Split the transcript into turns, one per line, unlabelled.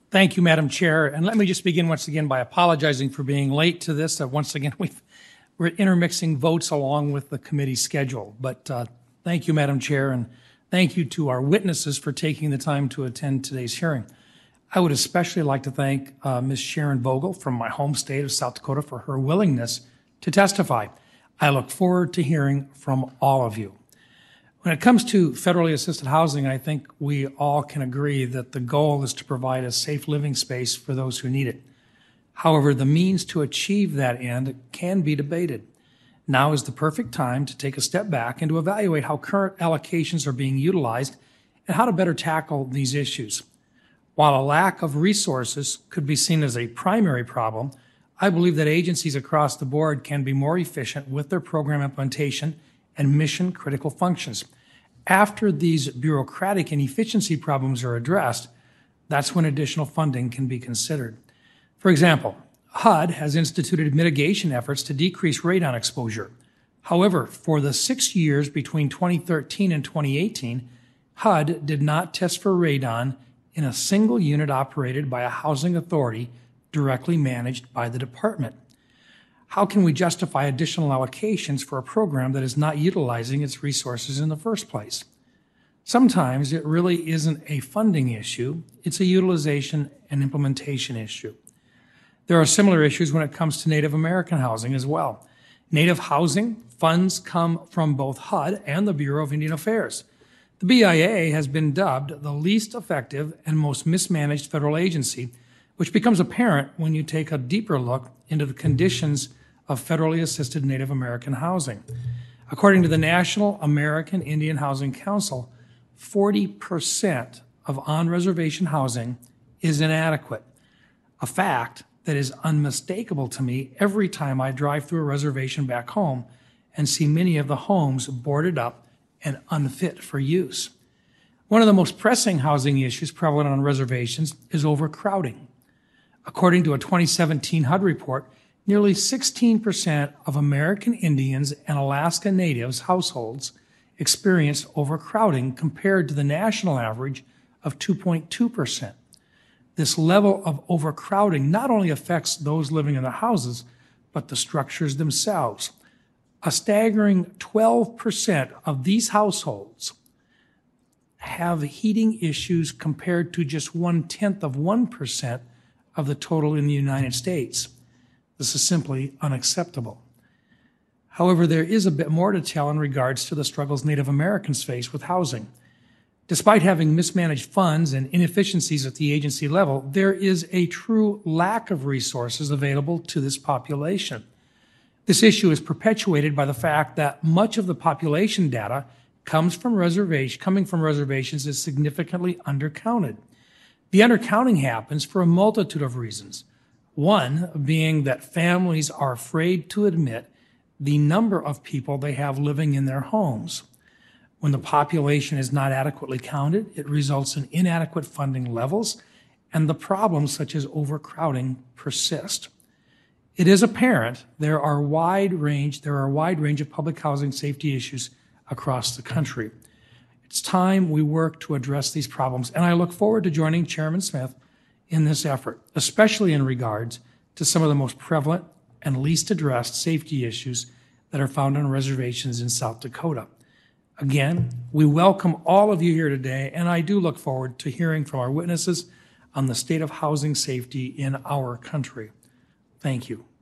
Thank you, Madam Chair. And let me just begin once again by apologizing for being late to this. Once again, we're intermixing votes along with the committee schedule. But thank you, Madam Chair, and thank you to our witnesses for taking the time to attend today's hearing. I would especially like to thank Ms. Sharon Vogel from my home state of South Dakota for her willingness to testify. I look forward to hearing from all of you. When it comes to federally assisted housing, I think we all can agree that the goal is to provide a safe living space for those who need it. However, the means to achieve that end can be debated. Now is the perfect time to take a step back and to evaluate how current allocations are being utilized and how to better tackle these issues. While a lack of resources could be seen as a primary problem, I believe that agencies across the board can be more efficient with their program implementation and mission-critical functions. After these bureaucratic and efficiency problems are addressed, that's when additional funding can be considered. For example, HUD has instituted mitigation efforts to decrease radon exposure. However, for the 6 years between 2013 and 2018, HUD did not test for radon in a single unit operated by a housing authority directly managed by the department. How can we justify additional allocations for a program that is not utilizing its resources in the first place? Sometimes it really isn't a funding issue, it's a utilization and implementation issue. There are similar issues when it comes to Native American housing as well. Native housing funds come from both HUD and the Bureau of Indian Affairs. The BIA has been dubbed the least effective and most mismanaged federal agency, which becomes apparent when you take a deeper look into the conditions of federally assisted Native American housing. According to the National American Indian Housing Council, 40% of on-reservation housing is inadequate, a fact that is unmistakable to me every time I drive through a reservation back home and see many of the homes boarded up and unfit for use. One of the most pressing housing issues prevalent on reservations is overcrowding. According to a 2017 HUD report, nearly 16% of American Indians and Alaska Natives households experienced overcrowding compared to the national average of 2.2%. This level of overcrowding not only affects those living in the houses, but the structures themselves. A staggering 12% of these households have heating issues compared to just 0.1% of the total in the United States. This is simply unacceptable. However, there is a bit more to tell in regards to the struggles Native Americans face with housing. Despite having mismanaged funds and inefficiencies at the agency level, there is a true lack of resources available to this population. This issue is perpetuated by the fact that much of the population data coming from reservations is significantly undercounted. The undercounting happens for a multitude of reasons. One being that families are afraid to admit the number of people they have living in their homes. When the population is not adequately counted, it results in inadequate funding levels, and the problems such as overcrowding persist. It is apparent there are a wide range of public housing safety issues across the country. It's time we work to address these problems, and I look forward to joining Chairman Smith in this effort, especially in regards to some of the most prevalent and least addressed safety issues that are found on reservations in South Dakota. Again, we welcome all of you here today, and I do look forward to hearing from our witnesses on the state of housing safety in our country. Thank you.